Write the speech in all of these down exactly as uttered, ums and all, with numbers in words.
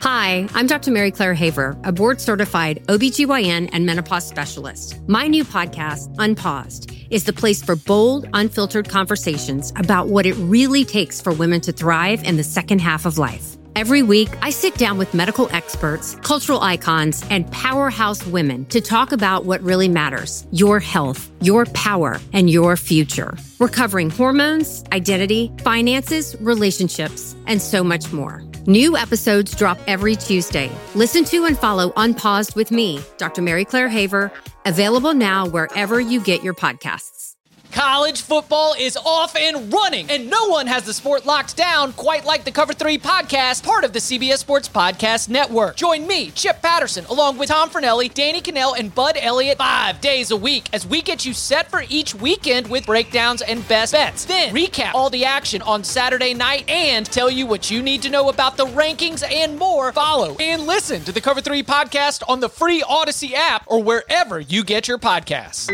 Hi, I'm Doctor Mary Claire Haver, a board-certified O B G Y N and menopause specialist. My new podcast, Unpaused, is the place for bold, unfiltered conversations about what it really takes for women to thrive in the second half of life. Every week, I sit down with medical experts, cultural icons, and powerhouse women to talk about what really matters: your health, your power, and your future. We're covering hormones, identity, finances, relationships, and so much more. New episodes drop every Tuesday. Listen to and follow Unpaused with me, Doctor Mary Claire Haver, available now wherever you get your podcasts. College football is off and running, and no one has the sport locked down quite like the Cover three podcast, part of the C B S Sports Podcast Network. Join me, Chip Patterson, along with Tom Fornelli, Danny Cannell, and Bud Elliott five days a week as we get you set for each weekend with breakdowns and best bets. Then recap all the action on Saturday night and tell you what you need to know about the rankings and more. Follow and listen to the Cover three podcast on the free Odyssey app or wherever you get your podcasts.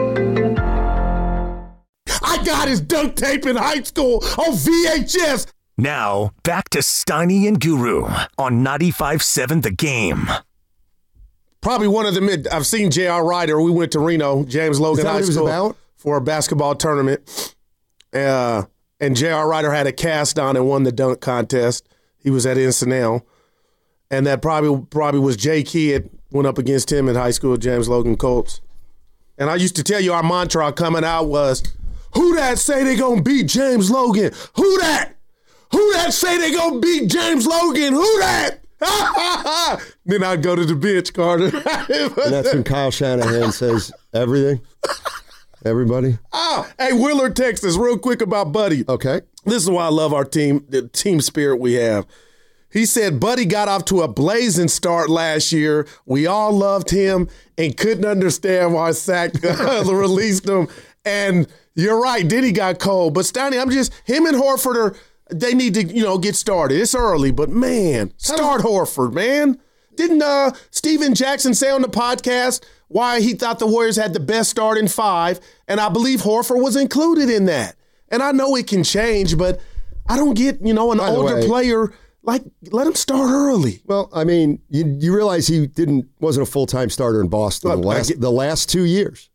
I got his dunk tape in high school on V H S. Now, back to Steiny and Guru on ninety-five point seven The Game. Probably one of the mid. I've seen J R. Ryder. We went to Reno, James Logan High School, about? for a basketball tournament. Uh, and J R. Ryder had a cast on and won the dunk contest. He was at Encinal. And that probably probably was Jay Kidd, went up against him in high school, James Logan Colts. And I used to tell you our mantra coming out was, who that say they gonna beat James Logan? Who that? Who that say they gonna beat James Logan? Who that? Then I'd go to the bench, Carter. And that's when Kyle Shanahan says everything. Everybody. Oh, hey, Willard texted us real quick about Buddy. Okay. This is why I love our team, the team spirit we have. He said Buddy got off to a blazing start last year. We all loved him and couldn't understand why Sack released him. And you're right, Diddy got cold. But Steiny, I'm just, him and Horford are, they need to, you know, get started. It's early, but man, start Horford, man. Didn't uh, Steven Jackson say on the podcast why he thought the Warriors had the best start in five? And I believe Horford was included in that. And I know it can change, but I don't get, you know, an By the older way, player, like, let him start early. Well, I mean, you, you realize he didn't wasn't a full-time starter in Boston Look, the last get, the last two years.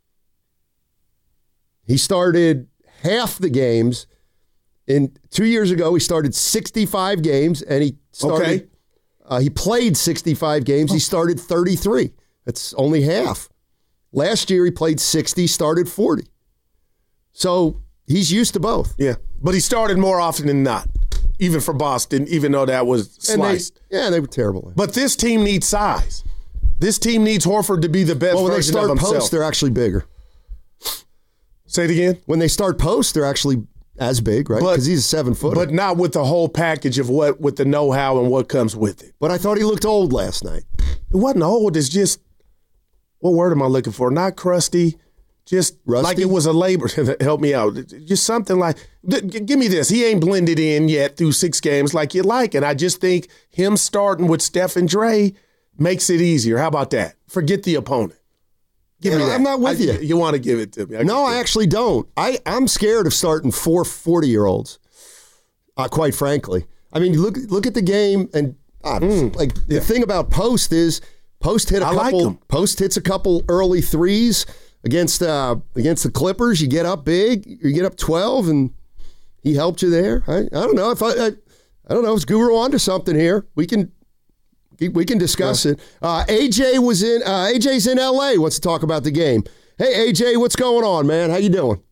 He started half the games. In two years ago, he started sixty-five games, and he started. Okay. Uh, he played sixty-five games. He started thirty-three. That's only half. Last year, he played sixty, started forty. So he's used to both. Yeah, but he started more often than not, even for Boston, even though that was sliced. They, yeah, they were terrible. But this team needs size. This team needs Horford to be the best well, when they version start of himself. post, they're actually bigger. Say it again? When they start post, they're actually as big, right? Because he's a seven-footer. But not with the whole package of what, with the know-how and what comes with it. But I thought he looked old last night. It wasn't old. It's just, what word am I looking for? Not crusty. Just Rusty? like it was a labor. Help me out. Just something like, give me this. He ain't blended in yet through six games like you like. And I just think him starting with Steph and Dre makes it easier. How about that? Forget the opponent. Give yeah, me that. I'm not with I, you. You want to give it to me. I no, I actually don't. I, I'm scared of starting four forty-year-olds, uh, quite frankly. I mean, look look at the game, and uh, mm, like yeah. the thing about Post is Post hit a I couple. Like Post hits a couple early threes against uh, against the Clippers. You get up big, you get up twelve, and he helped you there. I, I don't know if I, I I don't know if Guru onto something here. We can. We can discuss yeah. it. Uh, A J was in. Uh, A J's in L A. Wants to talk about the game. Hey, A J, what's going on, man? How you doing?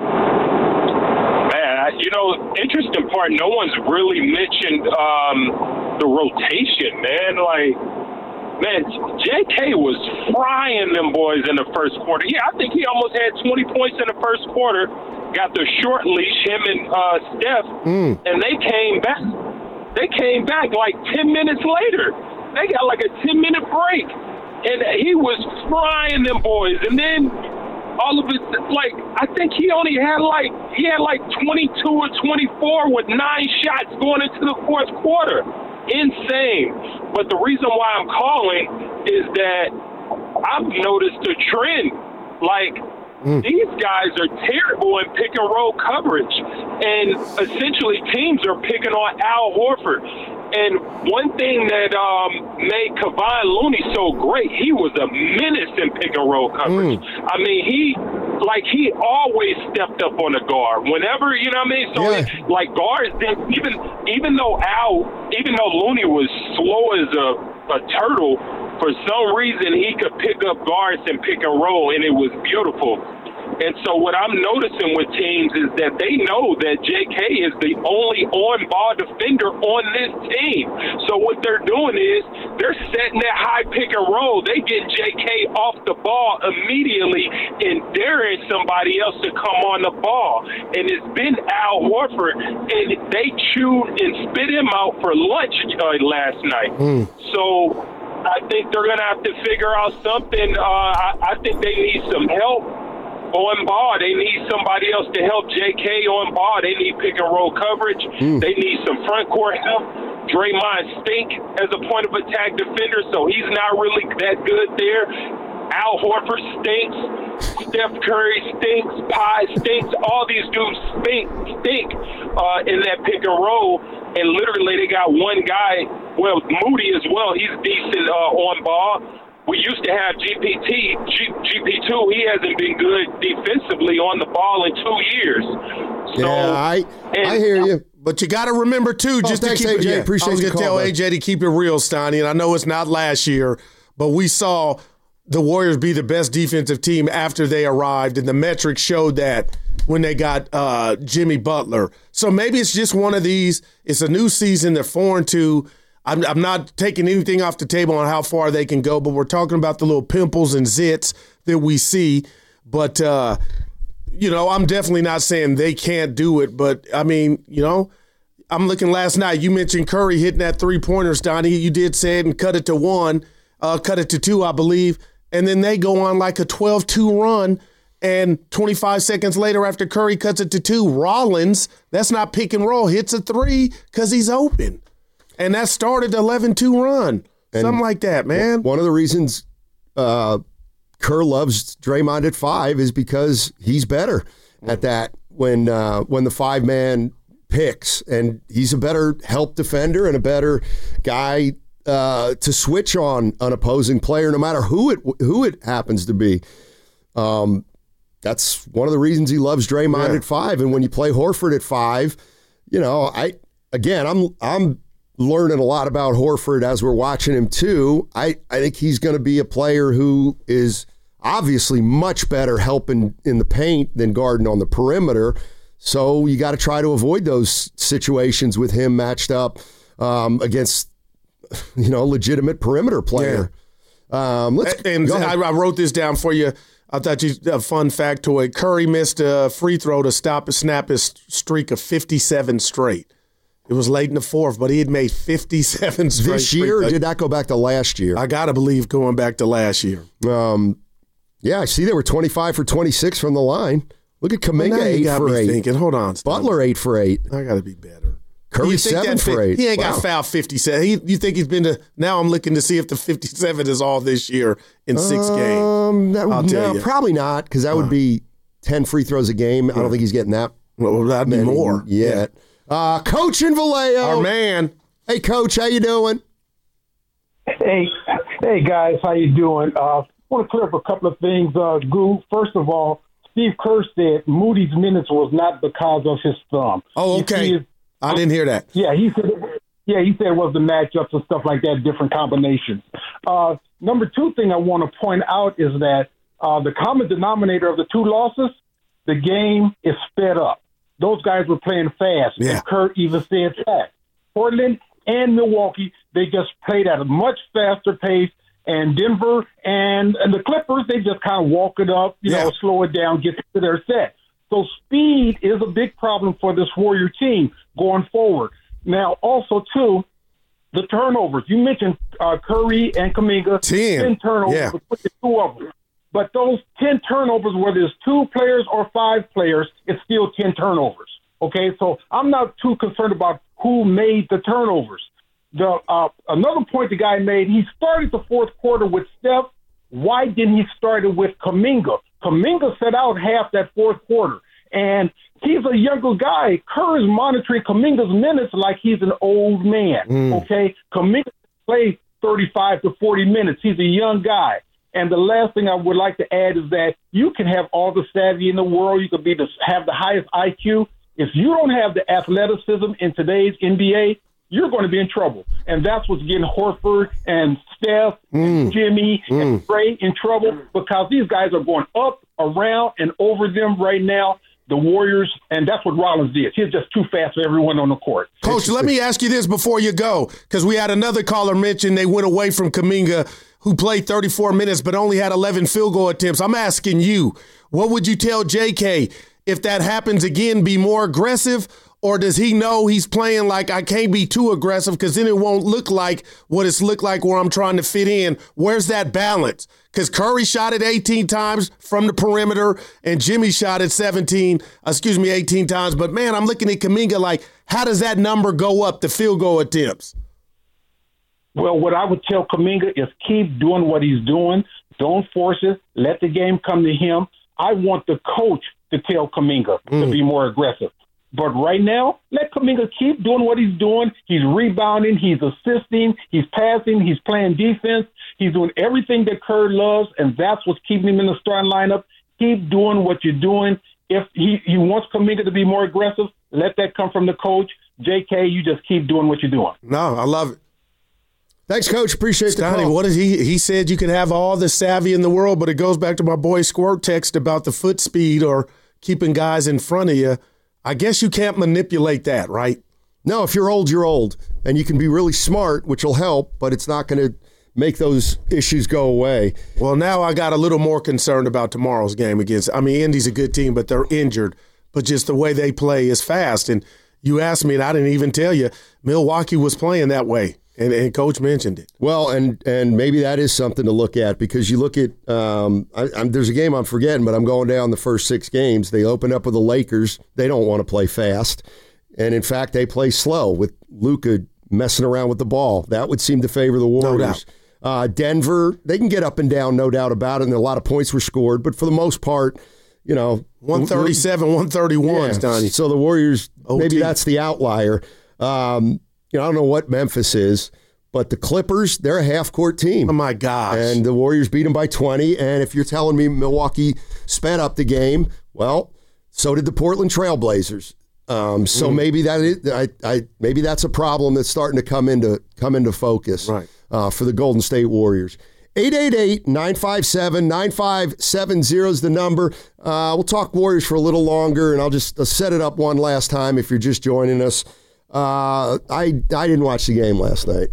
Man, I, you know, interesting part. No one's really mentioned um, the rotation, man. Like, man, J K was frying them boys in the first quarter. Yeah, I think he almost had twenty points in the first quarter. Got the short leash, him and uh, Steph, mm. and they came back. They came back like ten minutes later. They got like a ten-minute break, and he was frying them boys. And then all of it, like, I think he only had like, he had like twenty-two or twenty-four with nine shots going into the fourth quarter. Insane. But the reason why I'm calling is that I've noticed a trend. Like, Mm. these guys are terrible in pick and roll coverage, and essentially teams are picking on Al Horford. And one thing that um, made Kevon Looney so great, he was a menace in pick and roll coverage. Mm. I mean, he like he always stepped up on the guard whenever, you know what I mean. So yeah. it, like guards, did, even even though Al, even though Looney was slow as a, a turtle, for some reason he could pick up guards and pick and roll, and it was beautiful. And so what I'm noticing with teams is that they know that J K is the only on-ball defender on this team. So what they're doing is they're setting that high pick and roll. They get J K off the ball immediately and daring somebody else to come on the ball. And it's been Al Horford, and they chewed and spit him out for lunch uh, last night. Mm. So I think they're going to have to figure out something. Uh, I, I think they need some help on ball. They need somebody else to help J K on ball. They need pick and roll coverage. Mm. They need some front court help. Draymond stink as a point of attack defender, so he's not really that good there. Al Horford stinks. Steph Curry stinks. Pi stinks. All these dudes stink, stink uh, in that pick and roll. And literally, they got one guy. Well, Moody as well. He's decent uh, on ball. We used to have G P T, G, GP two. He hasn't been good defensively on the ball in two years. So, yeah, I and, I hear you. But you got to remember, too, oh, just thanks, to keep A J. it. Yeah, Appreciate I was your going to call, tell bud. A J to keep it real, Steiny, and I know it's not last year, but we saw the Warriors be the best defensive team after they arrived, and the metrics showed that when they got uh, Jimmy Butler. So maybe it's just one of these. It's a new season. They're four and two. I'm, I'm not taking anything off the table on how far they can go, but we're talking about the little pimples and zits that we see. But, uh, you know, I'm definitely not saying they can't do it. But, I mean, you know, I'm looking last night. You mentioned Curry hitting that three-pointers, Donnie. You did say it and cut it to one, uh, cut it to two, I believe. And then they go on like a twelve two run. And twenty-five seconds later, after Curry cuts it to two, Rollins, that's not pick and roll, hits a three because he's open. And that started the eleven two run. And something like that, man. One of the reasons uh, Kerr loves Draymond at five is because he's better mm. at that when uh, when the five-man picks. And he's a better help defender and a better guy uh, to switch on an opposing player, no matter who it who it happens to be. Um, that's one of the reasons he loves Draymond yeah. at five. And when you play Horford at five, you know, I again, I'm I'm learning a lot about Horford as we're watching him too. I, I think he's going to be a player who is obviously much better helping in the paint than guarding on the perimeter. So you got to try to avoid those situations with him matched up um, against, you know, legitimate perimeter player. Yeah. Um, let's and I, I wrote this down for you. I thought you a fun factoid. Curry missed a free throw to stop snap his streak of fifty-seven straight. It was late in the fourth, but he had made fifty-seven straight. This year, or did that go back to last year? I got to believe going back to last year. Um, yeah, I see they were twenty-five for twenty-six from the line. Look at Kuminga, well, eight got for me eight. Thinking, hold on. Butler, eight for eight. I got to be better. Curry, seven for eight. He ain't wow. got fouled fifty-seven. He, you think he's been to – now I'm looking to see if the fifty-seven is all this year in six um, games. That, I'll no, tell you. Probably not, because that uh, would be ten free throws a game. Yeah. I don't think he's getting that. Well, that'd be more. Yet. Yeah. Uh, Coach in Vallejo. Our man. Hey, Coach, how you doing? Hey, hey guys, how you doing? Uh, I want to clear up a couple of things. Uh, Goo, first of all, Steve Kerr said Moody's minutes was not because of his thumb. Oh, okay. I didn't hear that. Yeah, he said. Yeah, he said it was the matchups and stuff like that, different combinations. Uh, number two thing I want to point out is that uh, the common denominator of the two losses, the game is sped up. Those guys were playing fast. Yeah. And Kurt even said that. Portland and Milwaukee, they just played at a much faster pace. And Denver and, and the Clippers, they just kind of walk it up, you yeah. know, slow it down, get to their set. So speed is a big problem for this Warrior team going forward. Now, also, too, the turnovers. You mentioned uh, Curry and Kuminga. Ten. ten turnovers Yeah. with the two of them. But those ten turnovers, whether it's two players or five players, it's still ten turnovers. Okay, so I'm not too concerned about who made the turnovers. The uh, another point the guy made, he started the fourth quarter with Steph. Why didn't he start it with Kuminga? Kuminga set out half that fourth quarter. And he's a younger guy. Kerr is monitoring Kuminga's minutes like he's an old man, Mm. okay? Kuminga plays thirty-five to forty minutes. He's a young guy. And the last thing I would like to add is that you can have all the savvy in the world. You could be the, have the highest I Q. If you don't have the athleticism in today's N B A, you're going to be in trouble. And that's what's getting Horford and Steph Mm. and Jimmy Mm. and Trey in trouble, because these guys are going up, around, and over them right now, the Warriors, and that's what Rollins did. He's just too fast for everyone on the court. Coach, let me ask you this before you go, because we had another caller mention they went away from Kuminga, who played thirty-four minutes but only had eleven field goal attempts. I'm asking you, what would you tell J K if that happens again? Be more aggressive, or does he know he's playing like I can't be too aggressive because then it won't look like what it's looked like where I'm trying to fit in? Where's that balance? Because Curry shot it eighteen times from the perimeter and Jimmy shot it seventeen, excuse me, eighteen times. But, man, I'm looking at Kuminga like, how does that number go up, the field goal attempts? Well, what I would tell Kuminga is keep doing what he's doing. Don't force it. Let the game come to him. I want the coach to tell Kuminga mm. to be more aggressive. But right now, let Kuminga keep doing what he's doing. He's rebounding. He's assisting. He's passing. He's playing defense. He's doing everything that Kerr loves, and that's what's keeping him in the starting lineup. Keep doing what you're doing. If he, he wants Kuminga to be more aggressive, let that come from the coach. J K, you just keep doing what you're doing. No, I love it. Thanks, Coach. Appreciate Stoney, the call. what is he? He said you can have all the savvy in the world, but it goes back to my boy Squirt text about the foot speed or keeping guys in front of you. I guess you can't manipulate that, right? No, if you're old, you're old. And you can be really smart, which will help, but it's not going to make those issues go away. Well, now I got a little more concerned about tomorrow's game against, I mean, Indy's a good team, but they're injured. But just the way they play is fast. And you asked me, and I didn't even tell you, Milwaukee was playing that way. And, and Coach mentioned it. Well, and and maybe that is something to look at, because you look at um, I, I'm, there's a game I'm forgetting, but I'm going down the first six games. They open up with the Lakers. They don't want to play fast, and in fact, they play slow with Luka messing around with the ball. That would seem to favor the Warriors. No doubt. Uh, Denver, they can get up and down, no doubt about it, and a lot of points were scored, but for the most part, you know, one thirty-seven, one thirty-one, yeah, Donnie. So the Warriors, O T. Maybe that's the outlier. Um, You know, I don't know what Memphis is, but the Clippers, they're a half-court team. Oh, my gosh. And the Warriors beat them by twenty. And if you're telling me Milwaukee sped up the game, well, so did the Portland Trailblazers. Um, so mm. maybe that is, I, I, maybe that's a problem that's starting to come into come into focus right. uh, for the Golden State Warriors. eight eight eight, nine five seven, nine five seven zero is the number. Uh, we'll talk Warriors for a little longer, and I'll just I'll set it up one last time if you're just joining us. Uh, I I didn't watch the game last night.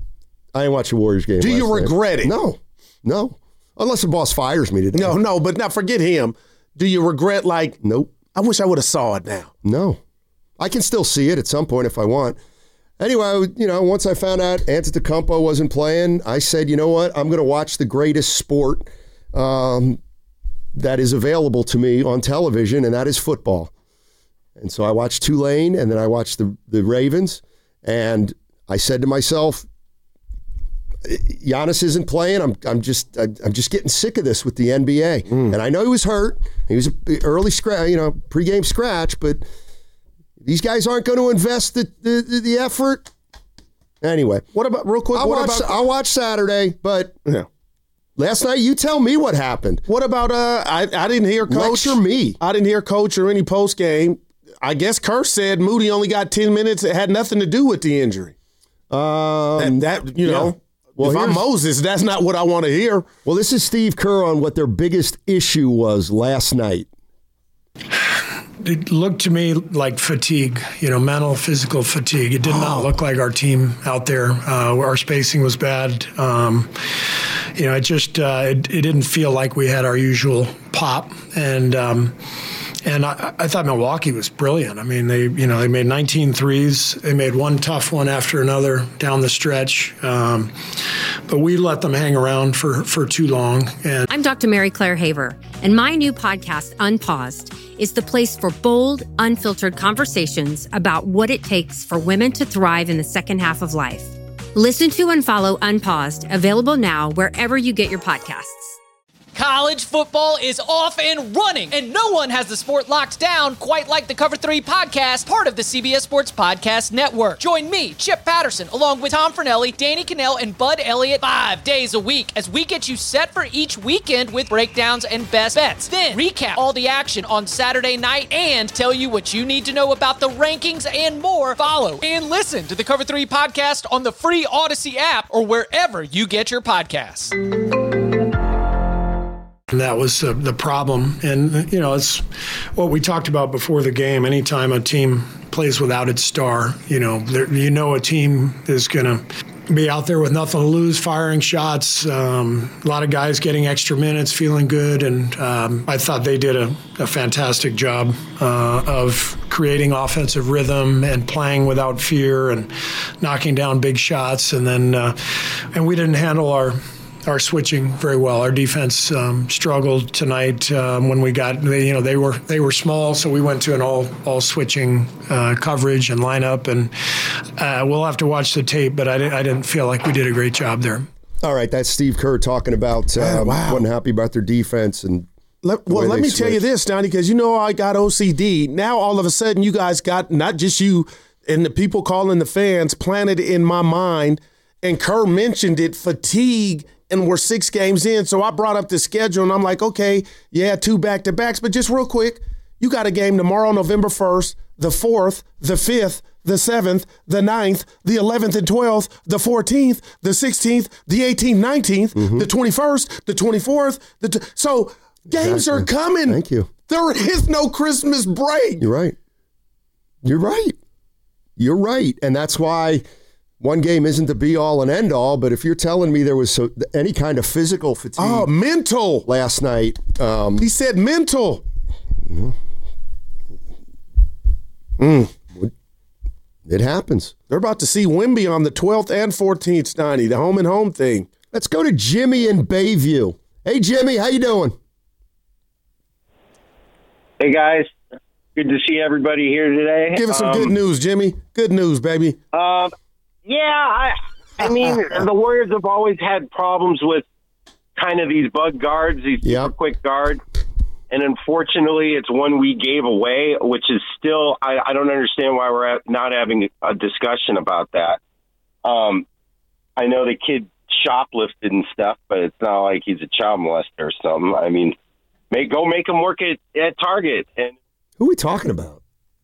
I didn't watch the Warriors game. Do last you regret night. it? No, no. Unless the boss fires me today. No, no. But now forget him. Do you regret? Like, nope. I wish I would have saw it now. No, I can still see it at some point if I want. Anyway, you know, once I found out Antetokounmpo wasn't playing, I said, you know what? I'm going to watch the greatest sport um, that is available to me on television, and that is football. And so I watched Tulane, and then I watched the, the Ravens, and I said to myself, Giannis isn't playing. I'm I'm just I'm just getting sick of this with the N B A. Mm. And I know he was hurt. He was an early scratch, you know, pregame scratch, but these guys aren't going to invest the, the, the effort. Anyway, what about real quick? I'll what watch, about I'll watch Saturday, but yeah. Last night, you tell me what happened. What about uh? I I didn't hear Coach. Lecture me. I didn't hear Coach or any post game. I guess Kerr said Moody only got ten minutes. It had nothing to do with the injury. Um, that, that you know, yeah. well, if I'm Moses, that's not what I want to hear. Well, this is Steve Kerr on what their biggest issue was last night. It looked to me like fatigue, you know, mental, physical fatigue. It did oh. not look like our team out there. Uh, our spacing was bad. Um, you know, it just uh, it, it didn't feel like we had our usual pop. And um, and I, I thought Milwaukee was brilliant. I mean, they you know they made nineteen threes. They made one tough one after another down the stretch. Um, but we let them hang around for, for too long. And I'm Doctor Mary Claire Haver, and my new podcast, Unpaused, is the place for bold, unfiltered conversations about what it takes for women to thrive in the second half of life. Listen to and follow Unpaused, available now wherever you get your podcasts. College football is off and running, and no one has the sport locked down quite like the Cover three podcast, part of the C B S Sports Podcast Network. Join me, Chip Patterson, along with Tom Fornelli, Danny Cannell, and Bud Elliott five days a week as we get you set for each weekend with breakdowns and best bets. Then recap all the action on Saturday night and tell you what you need to know about the rankings and more. Follow and listen to the Cover three podcast on the free Odyssey app or wherever you get your podcasts. And that was uh, the problem. And, you know, it's what we talked about before the game. Anytime a team plays without its star, you know, you know a team is going to be out there with nothing to lose, firing shots, um, a lot of guys getting extra minutes, feeling good. And um, I thought they did a, a fantastic job uh, of creating offensive rhythm and playing without fear and knocking down big shots. And then uh, and we didn't handle our our switching very well. Our defense um, struggled tonight um, when we got, they, you know, they were they were small, so we went to an all all switching uh, coverage and lineup, and uh, we'll have to watch the tape. But I didn't, I didn't feel like we did a great job there. All right, that's Steve Kerr talking about uh, Man, wow. wasn't happy about their defense and. Let, well, let me switched. tell you this, Donnie, because you know I got O C D. Now all of a sudden you guys got not just you and the people calling the fans planted in my mind, and Kerr mentioned it, fatigue. And we're six games in, so I brought up the schedule, and I'm like, okay, yeah, two back-to-backs. But just real quick, you got a game tomorrow, November first, the fourth, the fifth, the seventh, the ninth, the eleventh and twelfth, the fourteenth, the sixteenth, the eighteenth, nineteenth, mm-hmm. the twenty-first, the twenty-fourth. The t- so games exactly. are coming. Thank you. There is no Christmas break. You're right. You're right. You're right. And that's why – one game isn't the be-all and end-all, but if you're telling me there was so, any kind of physical fatigue oh, mental last night. Um, he said mental. Mm, it happens. They're about to see Wemby on the twelfth and fourteenth, Steiny, the home-and-home thing. Let's go to Jimmy in Bayview. Hey, Jimmy, how you doing? Hey, guys. Good to see everybody here today. Give us some um, good news, Jimmy. Good news, baby. Um. Yeah, I, I mean, the Warriors have always had problems with kind of these bug guards, these yep. super quick guards. And unfortunately, it's one we gave away, which is still, I, I don't understand why we're at, not having a discussion about that. Um, I know the kid shoplifted and stuff, but it's not like he's a child molester or something. I mean, make, go make him work at, at Target. And who are we talking about?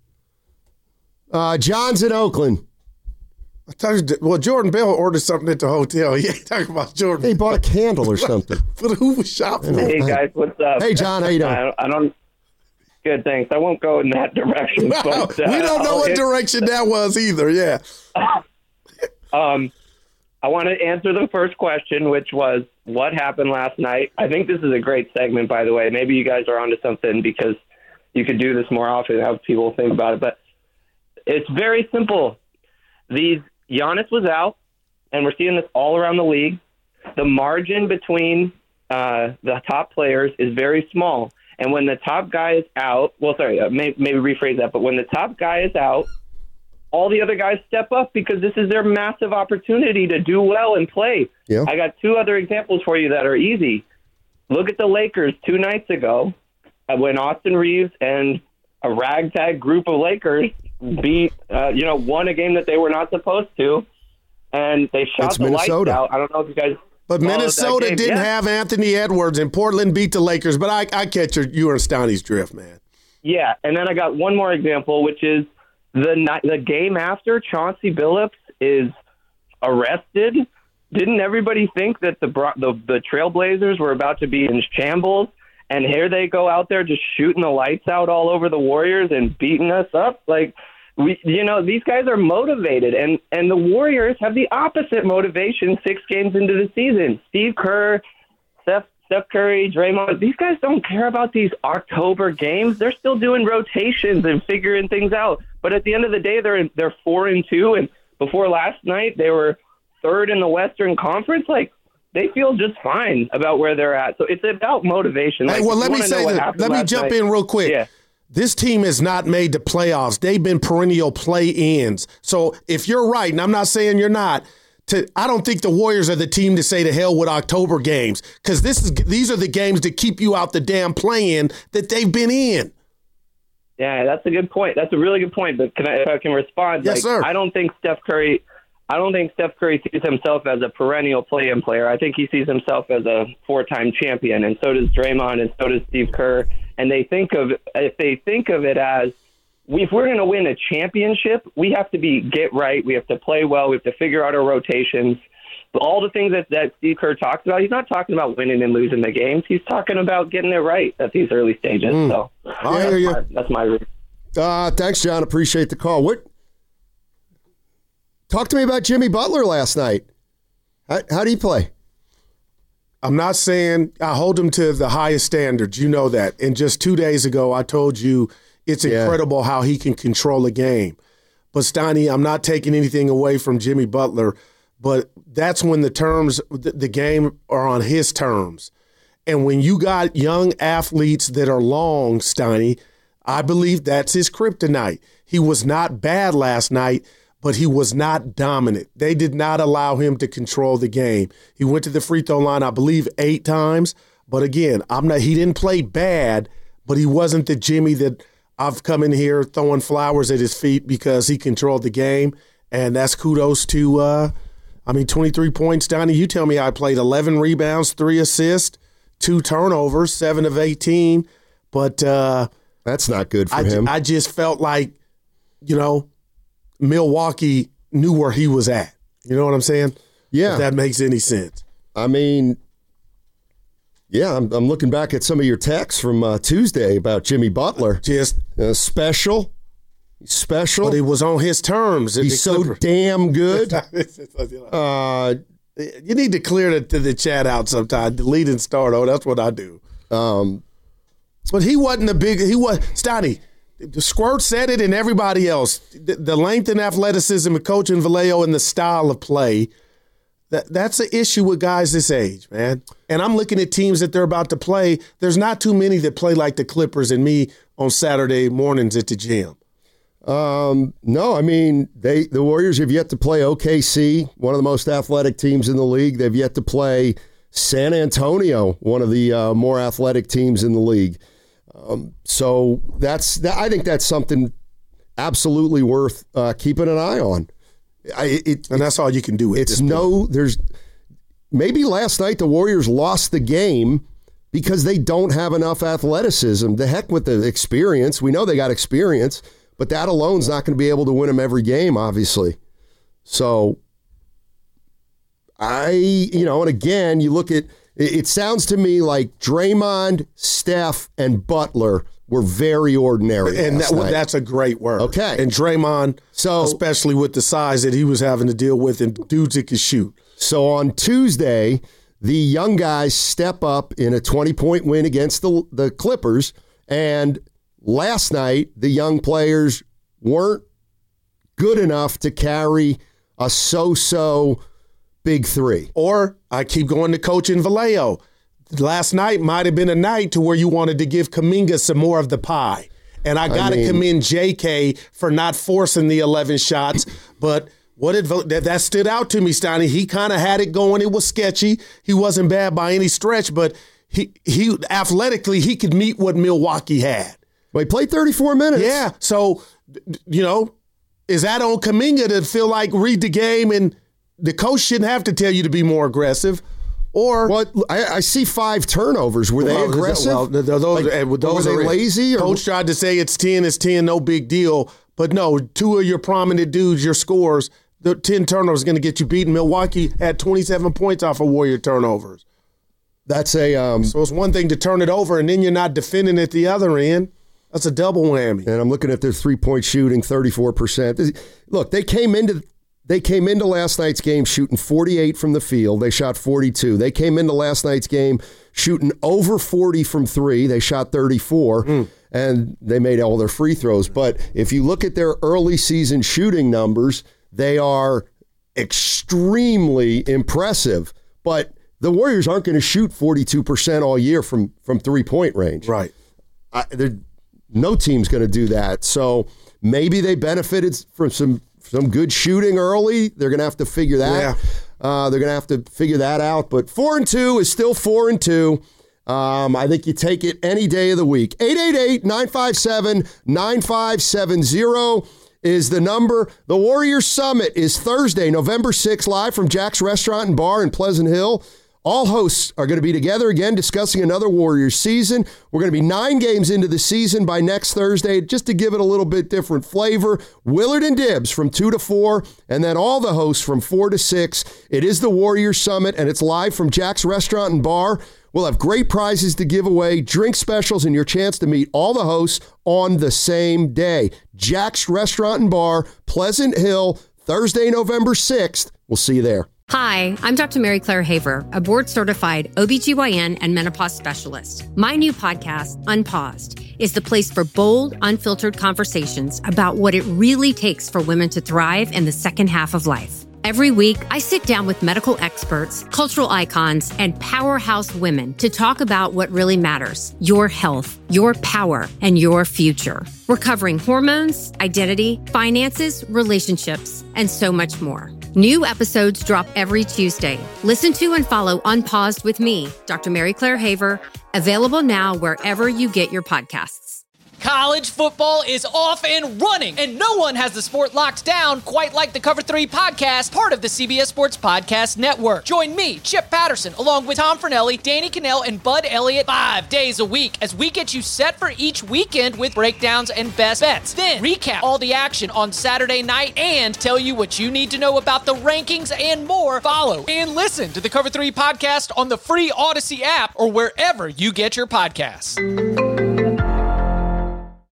Uh, John's in Oakland. I thought you, well, Jordan Bell ordered something at the hotel. Yeah, talking about Jordan. He bought a candle or something. But who was shopping? Hey guys, what's up? Hey John, how you doing? I don't, I don't. Good, thanks. I won't go in that direction. No, but, uh, we don't know I'll what hit, direction that was either. Yeah. um, I want to answer the first question, which was what happened last night. I think this is a great segment, by the way. Maybe you guys are onto something because you could do this more often and have people think about it. But it's very simple. These Giannis was out, and we're seeing this all around the league. The margin between uh, the top players is very small. And when the top guy is out, well, sorry, uh, may, maybe rephrase that, but when the top guy is out, all the other guys step up because this is their massive opportunity to do well and play. Yeah. I got two other examples for you that are easy. Look at the Lakers two nights ago when Austin Reeves and a ragtag group of Lakers beat, uh, you know, won a game that they were not supposed to, and they shot It's the Minnesota. lights out. I don't know if you guys But Minnesota didn't yeah. have Anthony Edwards, and Portland beat the Lakers. But I, I catch your, you and Stouny's drift, man. Yeah, and then I got one more example, which is the night, the game after Chauncey Billups is arrested. Didn't everybody think that the, the the Trailblazers were about to be in shambles? And here they go out there just shooting the lights out all over the Warriors and beating us up. Like, we, you know, these guys are motivated, and, and the Warriors have the opposite motivation six games into the season. Steve Kerr, Steph, Steph Curry, Draymond, these guys don't care about these October games. They're still doing rotations and figuring things out. But at the end of the day, they're they're four and two, and before last night, they were third in the Western Conference. Like, they feel just fine about where they're at. So it's about motivation. Like, hey, well, let me say that. Let me jump night, in real quick. Yeah. This team has not made the playoffs. They've been perennial play-ins. So if you're right, and I'm not saying you're not, to I don't think the Warriors are the team to say to hell with October games, because this is these are the games that keep you out the damn play-in that they've been in. Yeah, that's a good point. That's a really good point. But can I, if I can respond, yes, like, sir. I don't think Steph Curry. I don't think Steph Curry sees himself as a perennial play-in player. I think he sees himself as a four-time champion, and so does Draymond, and so does Steve Kerr. And they think of if they think of it as, if we're going to win a championship, we have to be get right. We have to play well. We have to figure out our rotations. But all the things that, that Steve Kerr talks about, he's not talking about winning and losing the games. He's talking about getting it right at these early stages. Mm. So I hear you. My, that's my route. Uh, thanks, John. Appreciate the call. What? Talk to me about Jimmy Butler last night. How, how do you play? I'm not saying I hold him to the highest standards. You know that. And just two days ago, I told you it's yeah. incredible how he can control a game. But, Steiny, I'm not taking anything away from Jimmy Butler, but that's when the terms, the game are on his terms. And when you got young athletes that are long, Steiny, I believe that's his kryptonite. He was not bad last night, but he was not dominant. They did not allow him to control the game. He went to the free throw line, I believe, eight times. But again, I'm not. He didn't play bad, but he wasn't the Jimmy that I've come in here throwing flowers at his feet because he controlled the game. And that's kudos to, uh, I mean, twenty-three points, Donnie. You tell me I played eleven rebounds, three assists, two turnovers, seven of eighteen. But uh, that's not good for I, him. I just felt like, you know, Milwaukee knew where he was at. You know what I'm saying? Yeah. If that makes any sense. I mean, yeah, I'm, I'm looking back at some of your texts from uh, Tuesday about Jimmy Butler. Just uh, special. Special. But it was on his terms. He's so Clipper. damn good. uh, you need to clear the, the chat out sometime. Delete and start. Oh, that's what I do. Um, but he wasn't a big – he was – Stoney, the Squirt said it and everybody else. The, the length and athleticism of coaching Vallejo and the style of play, that that's an issue with guys this age, man. And I'm looking at teams that they're about to play. There's not too many that play like the Clippers and me on Saturday mornings at the gym. Um, no, I mean, they the Warriors have yet to play O K C, one of the most athletic teams in the league. They've yet to play San Antonio, one of the uh, more athletic teams in the league. Um, so that's that, I think that's something absolutely worth uh, keeping an eye on. I, it, and that's all you can do. With it's this no, there's maybe last night the Warriors lost the game because they don't have enough athleticism. The heck with the experience. We know they got experience. But that alone's not going to be able to win them every game, obviously. So, I, you know, and again, you look at, it sounds to me like Draymond, Steph, and Butler were very ordinary. And that, well, that's a great word. Okay. And Draymond, so, especially with the size that he was having to deal with and dudes that could shoot. So on Tuesday, the young guys step up in a twenty-point win against the the Clippers, and last night, the young players weren't good enough to carry a so-so big three. Or I keep going to coaching Vallejo. Last night might have been a night to where you wanted to give Kuminga some more of the pie. And I got to I mean, commend J K for not forcing the eleven shots. But what did that, that stood out to me, Steiny. He kind of had it going. It was sketchy. He wasn't bad by any stretch, but he he athletically, he could meet what Milwaukee had. Well, he played thirty-four minutes. Yeah. So, you know, is that on Kuminga to feel like read the game and the coach shouldn't have to tell you to be more aggressive? Or what? I, I see five turnovers. Were they well, aggressive? Well, those, like, those were they are, lazy? Or? Coach tried to say it's ten, it's ten, no big deal. But no, two of your prominent dudes, your scores, the ten turnovers going to get you beaten. Milwaukee had twenty-seven points off of Warrior turnovers. That's a um, so it's one thing to turn it over, and then you're not defending at the other end. That's a double whammy. And I'm looking at their three-point shooting, thirty-four percent. Look, they came into they came into last night's game shooting forty-eight from the field. They shot forty-two. They came into last night's game shooting over forty from three. They shot thirty-four, mm. and they made all their free throws. But if you look at their early season shooting numbers, they are extremely impressive. But the Warriors aren't going to shoot forty-two percent all year from, from three-point range. Right. I, no team's going to do that. So maybe they benefited from some some good shooting early. They're going to have to figure that. Uh, they're going to have to figure that out. But four and two is still four and two. Um, I think you take it any day of the week. eight eight eight, nine five seven, nine five seven zero is the number. The Warriors Summit is Thursday, November sixth, live from Jack's Restaurant and Bar in Pleasant Hill. All hosts are going to be together again discussing another Warriors season. We're going to be nine games into the season by next Thursday, just to give it a little bit different flavor. Willard and Dibbs from two to four, and then all the hosts from four to six. It is the Warriors Summit, and it's live from Jack's Restaurant and Bar. We'll have great prizes to give away, drink specials, and your chance to meet all the hosts on the same day. Jack's Restaurant and Bar, Pleasant Hill, Thursday, November sixth. We'll see you there. Hi, I'm Doctor Mary Claire Haver, a board-certified O B G Y N and menopause specialist. My new podcast, Unpaused, is the place for bold, unfiltered conversations about what it really takes for women to thrive in the second half of life. Every week, I sit down with medical experts, cultural icons, and powerhouse women to talk about what really matters: your health, your power, and your future. We're covering hormones, identity, finances, relationships, and so much more. New episodes drop every Tuesday. Listen to and follow Unpaused with me, Doctor Mary Claire Haver, available now wherever you get your podcasts. College football is off and running, and no one has the sport locked down quite like the Cover three podcast, part of the C B S Sports Podcast Network. Join me, Chip Patterson, along with Tom Fornelli, Danny Cannell, and Bud Elliott five days a week as we get you set for each weekend with breakdowns and best bets. Then recap all the action on Saturday night and tell you what you need to know about the rankings and more. Follow and listen to the Cover three podcast on the free Odyssey app or wherever you get your podcasts.